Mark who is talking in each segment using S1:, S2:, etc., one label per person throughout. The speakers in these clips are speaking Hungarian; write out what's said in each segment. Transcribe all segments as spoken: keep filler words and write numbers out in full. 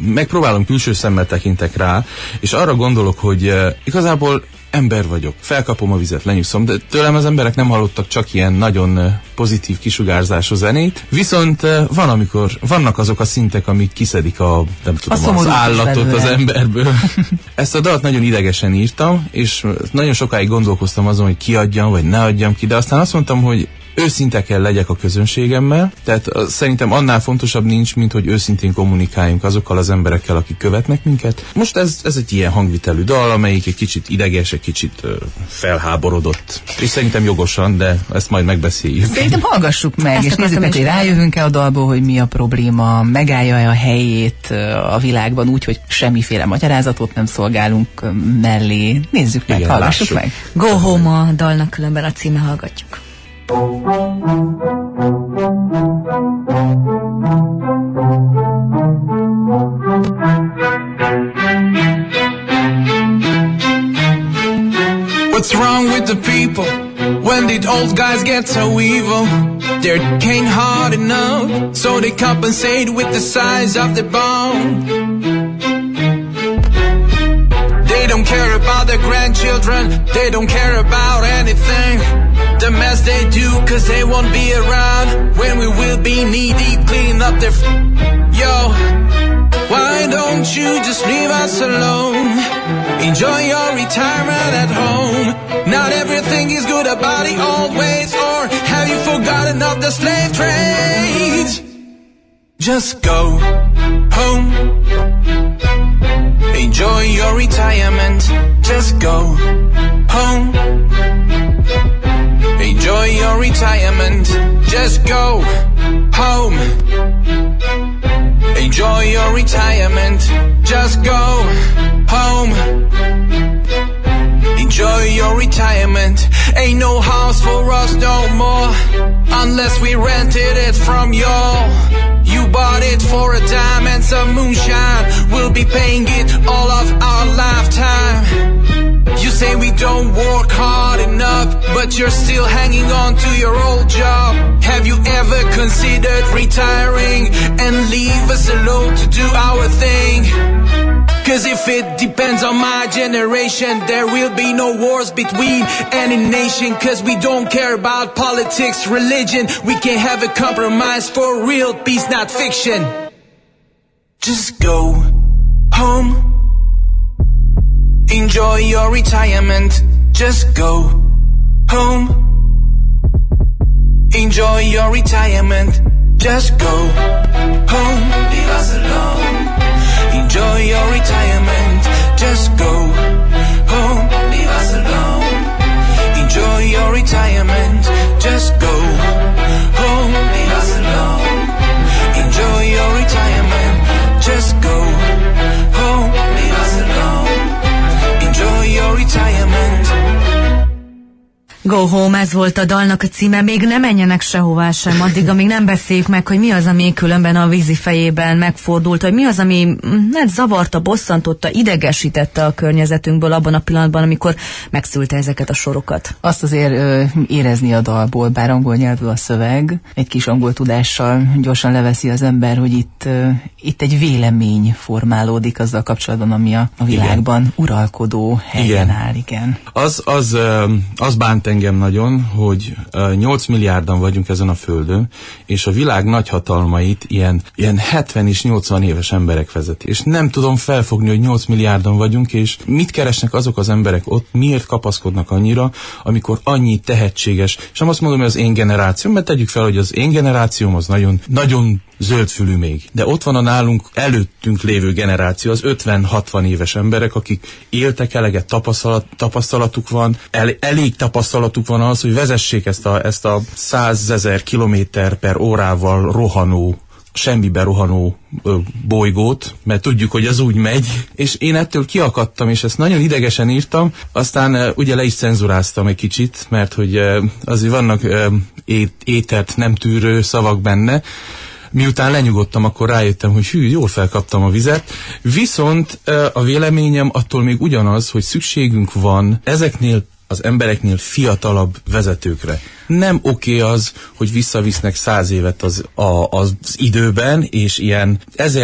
S1: megpróbálom külső szemmel tekintek rá, és arra gondolok, hogy uh, igazából ember vagyok, felkapom a vizet, lenyugszom, de tőlem az emberek nem hallottak csak ilyen nagyon uh, pozitív kisugárzású zenét, viszont uh, van, amikor vannak azok a szintek, amik kiszedik a, nem tudom, az állatot az emberből. Ezt a dalt nagyon idegesen írtam, és nagyon sokáig gondolkoztam azon, hogy kiadjam, vagy ne adjam ki, de aztán azt mondtam, hogy őszinte kell legyek a közönségemmel, tehát uh, szerintem annál fontosabb nincs, mint hogy őszintén kommunikáljunk azokkal az emberekkel, akik követnek minket. Most ez, ez egy ilyen hangvitelű dal, amelyik egy kicsit ideges, egy kicsit uh, felháborodott. És szerintem jogosan, de ezt majd megbeszéljük.
S2: Szerintem hallgassuk meg, ezt és nézzük meg, hogy rájövünk-e a dalból, hogy mi a probléma, megállja-e a helyét a világban úgy, hogy semmiféle magyarázatot nem szolgálunk mellé. Nézzük meg, igen, hallgassuk lássuk meg.
S3: Go Home a dalnak különben a címe, hallgatjuk.
S4: What's wrong with the people? When did old guys get so evil? They can't hard enough, so they compensate with the size of the bone. They don't care about their grandchildren, they don't care about anything. The mess they do, cause they won't be around when we will be knee-deep cleaning up their f- Yo, why don't you just leave us alone? Enjoy your retirement at home. Not everything is good about the old ways, or have you forgotten of the slave trades? Just go home. Enjoy your retirement. Just go home. Enjoy your retirement. Just go home. Enjoy your retirement. Just go home. Enjoy your retirement. Ain't no house for us no more, unless we rented it from y'all. You bought it for a dime and some moonshine. We'll be paying it all of our lifetime. You say we don't work hard enough, but you're still hanging on to your old job. Have you ever considered retiring and leave us alone to do our thing? Cause if it depends on my generation, there will be no wars between any nation. Cause we don't care about politics, religion. We can have a compromise for real peace, not fiction. Just go home. Enjoy your retirement. Just go home. Enjoy your retirement. Just go home. Leave us alone. Enjoy your retirement. Just go home. Leave us alone. Enjoy your retirement. Just go home. Leave us alone. Enjoy your retirement. Just go home. Leave us alone. Enjoy your retirement.
S3: Go Home, ez volt a dalnak a címe. Még ne menjenek sehová sem, addig, amíg nem beszéljük meg, hogy mi az, ami különben a Vízi fejében megfordult, hogy mi az, ami hát, zavarta, bosszantotta, idegesítette a környezetünkből abban a pillanatban, amikor megszülte ezeket a sorokat.
S2: Azt azért ö, érezni a dalból, bár angol nyelvű a szöveg, egy kis angol tudással gyorsan leveszi az ember, hogy itt, ö, itt egy vélemény formálódik azzal kapcsolatban, ami a, a világban igen. uralkodó helyen igen. áll. Igen.
S1: Az, az, az bánt engem nagyon, hogy nyolc milliárdan vagyunk ezen a földön, és a világ nagyhatalmait ilyen, ilyen hetven és nyolcvan éves emberek vezeti. És nem tudom felfogni, hogy nyolc milliárdan vagyunk, és mit keresnek azok az emberek ott, miért kapaszkodnak annyira, amikor annyi tehetséges, és nem azt mondom, hogy az én generációm, mert tegyük fel, hogy az én generációm az nagyon, nagyon zöldfülű még. De ott van a nálunk előttünk lévő generáció, az ötven-hatvan éves emberek, akik éltek eleget, tapasztalat, tapasztalatuk van, el, elég tapasztalatuk van az, hogy vezessék ezt a, ezt a százezer kilométer per órával rohanó, semmibe rohanó ö, bolygót, mert tudjuk, hogy az úgy megy, és én ettől kiakadtam, és ezt nagyon idegesen írtam, aztán ö, ugye le is cenzuráztam egy kicsit, mert hogy ö, azért vannak ö, ét, étert nem tűrő szavak benne. Miután lenyugodtam, akkor rájöttem, hogy hű, jól felkaptam a vizet. Viszont a véleményem attól még ugyanaz, hogy szükségünk van ezeknél az embereknél fiatalabb vezetőkre. Nem oké az, hogy visszavisznek száz évet az, a, az időben, és ilyen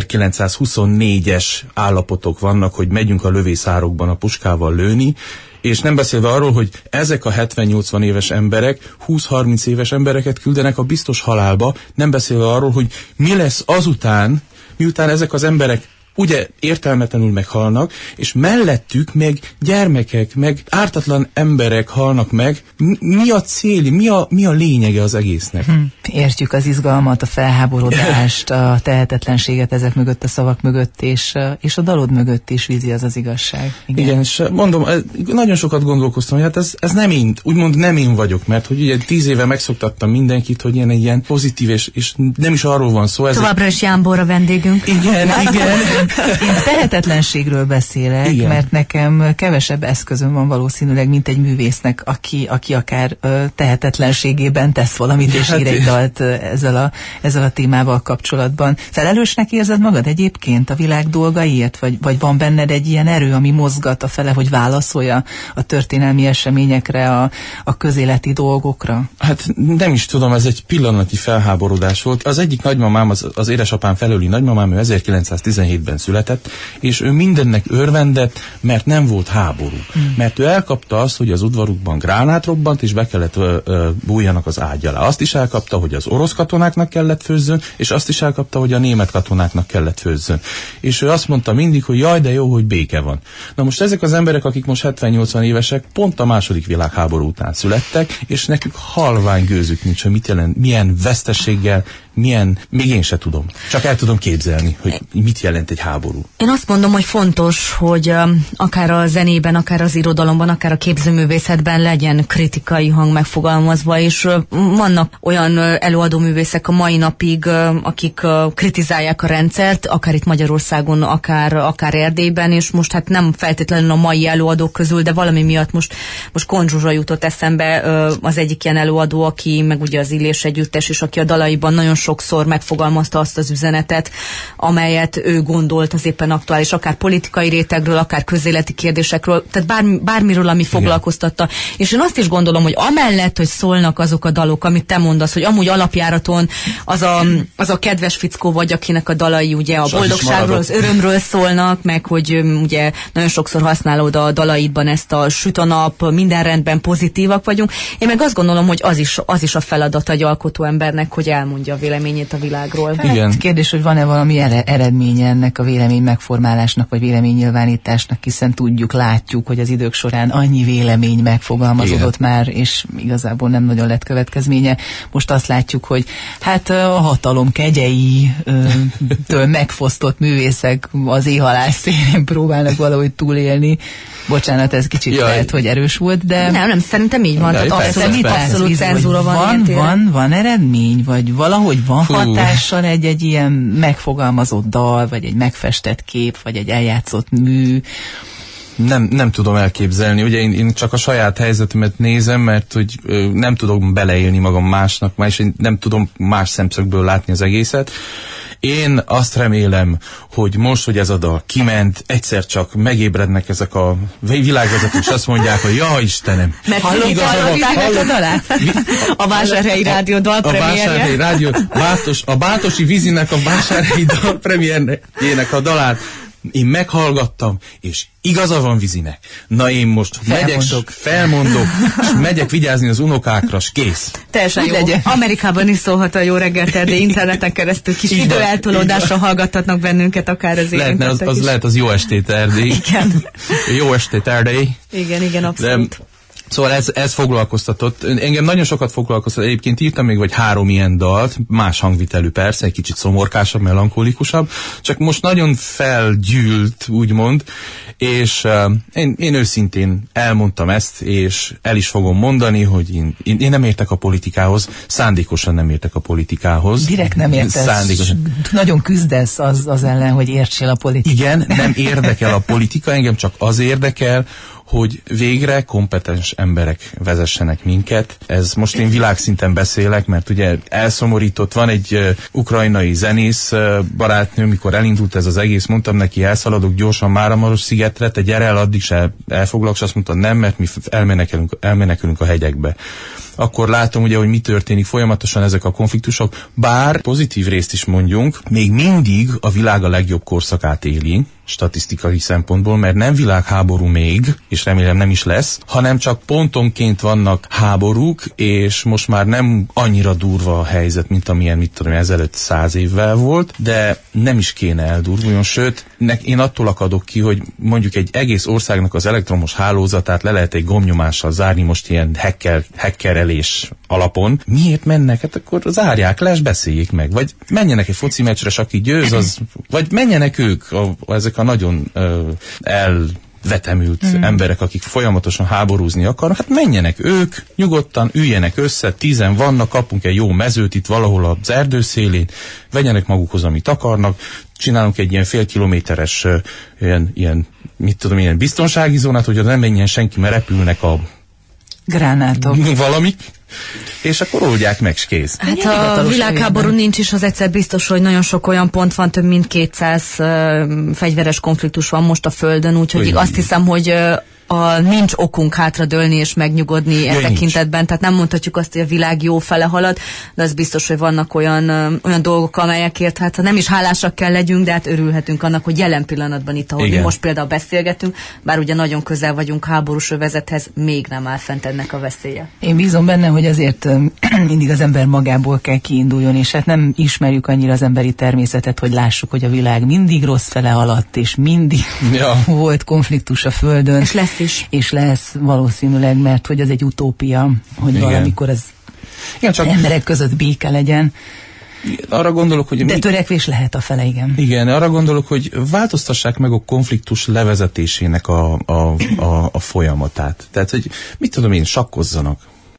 S1: ezerkilencszázhuszonnégyes állapotok vannak, hogy megyünk a lövészárokban a puskával lőni, és nem beszélve arról, hogy ezek a hetven-nyolcvan éves emberek húsz-harminc éves embereket küldenek a biztos halálba, nem beszélve arról, hogy mi lesz azután, miután ezek az emberek ugye értelmetlenül meghalnak, és mellettük meg gyermekek, meg ártatlan emberek halnak meg. Mi a cél, mi a, mi a lényege az egésznek?
S2: Hm. Értjük az izgalmat, a felháborodást, a tehetetlenséget ezek mögött, a szavak mögött, és, és a dalod mögött is, Vizi, az az igazság.
S1: Igen, Igen, és mondom, nagyon sokat gondolkoztam, hogy hát ez, ez nem én, úgymond nem én vagyok, mert hogy ugye tíz éve megszoktattam mindenkit, hogy ilyen, ilyen pozitív, és, és nem is arról van szó.
S3: Továbbra is Ján Bóra vendégünk.
S1: Igen, igen.
S2: Én tehetetlenségről beszélek, igen. Mert nekem kevesebb eszközöm van valószínűleg, mint egy művésznek, aki, aki akár ö, tehetetlenségében tesz valamit, és ír egy dalt ezzel a, ezzel a témával kapcsolatban. Felelősnek érzed magad egyébként a világ dolgaiért, vagy, vagy van benned egy ilyen erő, ami mozgat a fele, hogy válaszolja a történelmi eseményekre, a, a közéleti dolgokra?
S1: Hát nem is tudom, ez egy pillanatnyi felháborodás volt. Az egyik nagymamám, az, az édesapám felőli nagymamám, ő ezerkilencszáztizenhétben született, és ő mindennek örvendett, mert nem volt háború. Hmm. Mert ő elkapta azt, hogy az udvarukban gránát robbant, és be kellett ö, ö, bújjanak az ágy alá. Azt is elkapta, hogy az orosz katonáknak kellett főzzön, és azt is elkapta, hogy a német katonáknak kellett főzzön. És ő azt mondta mindig, hogy jaj, de jó, hogy béke van. Na most ezek az emberek, akik most hetven-nyolcvan évesek, pont a második világháború után születtek, és nekük halvány gőzük nincs, hogy mit jelent, milyen veszteséggel, milyen, még én se tudom. Csak el tudom képzelni, hogy mit jelent egy háború.
S3: Én azt mondom, hogy fontos, hogy um, akár a zenében, akár az irodalomban, akár a képzőművészetben legyen kritikai hang megfogalmazva, és uh, vannak olyan uh, előadóművészek a mai napig, uh, akik uh, kritizálják a rendszert, akár itt Magyarországon, akár, akár Erdélyben, és most hát nem feltétlenül a mai előadók közül, de valami miatt most, most Konzsuzsa jutott eszembe uh, az egyik ilyen előadó, aki meg ugye az Illés együttes, és aki a dalaiban nagyon sokszor megfogalmazta azt az üzenetet, amelyet ő gondolt az éppen aktuális, akár politikai rétegről, akár közéleti kérdésekről, tehát bármi, bármiről, ami foglalkoztatta. Igen. És én azt is gondolom, hogy amellett, hogy szólnak azok a dalok, amit te mondasz, hogy amúgy alapjáraton az a, az a kedves fickó vagy, akinek a dalai ugye a boldogságról, az örömről szólnak, meg hogy ugye nagyon sokszor használod a dalaidban ezt a süt a nap, minden rendben, pozitívak vagyunk. Én meg azt gondolom, hogy az is, az is a feladat egy alkotó embernek, hogy elmondja a véleményét a világról.
S2: Hát, igen. Kérdés, hogy van-e valami eredménye ennek a vélemény megformálásnak, vagy véleménynyilvánításnak, hiszen tudjuk, látjuk, hogy az idők során annyi vélemény megfogalmazódott igen. már, és igazából nem nagyon lett következménye. Most azt látjuk, hogy hát a hatalom kegyeitől megfosztott művészek az éhhalás szélén próbálnak valahogy túlélni. Bocsánat, ez kicsit Jaj. lehet, hogy erős volt, de...
S3: Nem, nem, szerintem így van. Tehát abszolút, abszolút cenzúra van.
S2: Van, van, van eredmény, vagy valahogy van Hú. hatással egy-egy ilyen megfogalmazott dal, vagy egy megfestett kép, vagy egy eljátszott mű.
S1: Nem, nem tudom elképzelni. Ugye én, én csak a saját helyzetemet nézem, mert hogy ö, nem tudom beleélni magam másnak, és én nem tudom más szemszögből látni az egészet. Én azt remélem, hogy most, hogy ez a dal kiment, egyszer csak megébrednek ezek a világvezetők, és azt mondják, hogy ja, Istenem.
S3: Mert hallották a dalát? A Vásárhelyi Rádió dalpremierje.
S1: A Vásárhelyi Rádió, Bátos, a Bátosi Vízinek a Vásárhelyi dalpremierjének a dalát én meghallgattam, és igaza van Vizinek. Na én most megyek, felmondok, és megyek vigyázni az unokákra, és kész.
S3: Teljesen jó. Legyen. Amerikában is szólhat a Jó reggelt Erdély interneten keresztül, kis időeltolódásra hallgathatnak bennünket akár az
S1: lehetne, az, az lehet az Jó estét Erdély.
S3: Igen.
S1: Jó estét Erdély.
S3: Igen, igen, abszolút.
S1: De, szóval ez, ez foglalkoztatott. Engem nagyon sokat foglalkoztat. Egyébként írtam még vagy három ilyen dalt, más hangvitelű persze, egy kicsit szomorkásabb, melankólikusabb, csak most nagyon felgyűlt, úgymond, és uh, én, én őszintén elmondtam ezt, és el is fogom mondani, hogy én, én, én nem értek a politikához, szándékosan nem értek a politikához.
S2: Direkt nem értesz. Szándékosan. Nagyon küzdesz az, az ellen, hogy értsél a politikát.
S1: Igen, nem érdekel a politika, engem csak az érdekel, hogy végre kompetens emberek vezessenek minket. Ez most én világszinten beszélek, mert ugye elszomorított, van egy uh, ukrajnai zenész uh, barátnő, mikor elindult ez az egész, mondtam neki, elszaladok gyorsan Máramaros szigetre, te gyere el, addig se elfoglalok, és azt mondta, nem, mert mi elmenekülünk, elmenekülünk a hegyekbe. Akkor látom ugye, hogy mi történik folyamatosan ezek a konfliktusok, bár pozitív részt is mondjunk, még mindig a világ a legjobb korszakát éli, statisztikai szempontból, mert nem világháború még, és remélem nem is lesz, hanem csak pontonként vannak háborúk, és most már nem annyira durva a helyzet, mint amilyen, mit tudom, ezelőtt száz évvel volt, de nem is kéne eldurvuljon, sőt, én attól akadok ki, hogy mondjuk egy egész országnak az elektromos hálózatát le lehet egy gombnyomással zárni most ilyen hacker, hackerelés alapon. Miért mennek? Hát akkor zárják le, és beszéljék meg. Vagy menjenek egy foci meccsre, és aki győz, az, vagy menjenek ők, a, ezek a nagyon ö, elvetemült mm. emberek, akik folyamatosan háborúzni akarnak, hát menjenek ők, nyugodtan üljenek össze, tízen vannak, kapunk egy jó mezőt itt valahol az erdő szélén, vegyenek magukhoz, amit akarnak, csinálunk egy ilyen fél kilométeres ö, ilyen, ilyen, mit tudom, ilyen biztonsági zónát, hogy nem menjen senki, mert repülnek a
S2: gránátok.
S1: Valamik, és akkor oldják meg, s kész.
S3: Hát a világháború nincs is, az egyszer biztos, hogy nagyon sok olyan pont van, több mint kétszáz uh, fegyveres konfliktus van most a Földön, úgyhogy azt hiszem, hogy uh, a, nincs okunk hátradőlni és megnyugodni ja, e tekintetben, tehát nem mondhatjuk azt, hogy a világ jó fele halad, de az biztos, hogy vannak olyan, olyan dolgok, amelyekért hát nem is hálásak kell legyünk, de hát örülhetünk annak, hogy jelen pillanatban itt, ahogy mi most például beszélgetünk, bár ugye nagyon közel vagyunk háborús övezethez, még nem áll fent ennek a veszélye.
S2: Én bízom benne, hogy azért mindig az ember magából kell kiinduljon, és hát nem ismerjük annyira az emberi természetet, hogy lássuk, hogy a világ mindig rossz fele haladt, és mindig ja. volt konfliktus a Földön.
S3: És lesz is.
S2: És lesz valószínűleg, mert hogy az egy utópia, hogy igen. valamikor az igen, csak emberek között béke legyen.
S1: Arra gondolok, hogy...
S2: De
S1: mi...
S2: törekvés lehet a fele, igen.
S1: Igen, arra gondolok, hogy változtassák meg a konfliktus levezetésének a, a, a, a folyamatát. Tehát, hogy mit tudom én, sakkozzanak.